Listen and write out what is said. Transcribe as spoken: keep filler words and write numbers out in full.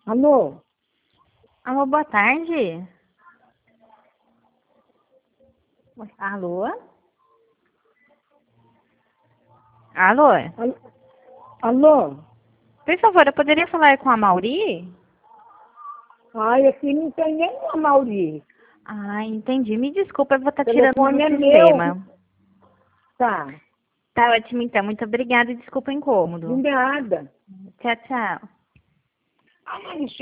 Alô? Alô, boa tarde. Alô? Alô? Alô? Alô? Por favor, eu poderia falar com a Mauri? Ai, aqui não tem nenhuma, Mauri. Ah, entendi. Me desculpa, eu vou estar O tirando do telefone é sistema. meu. Tá. Tá ótimo, então. Muito obrigada e desculpa o De incômodo. nada. Tchau, tchau. Ai,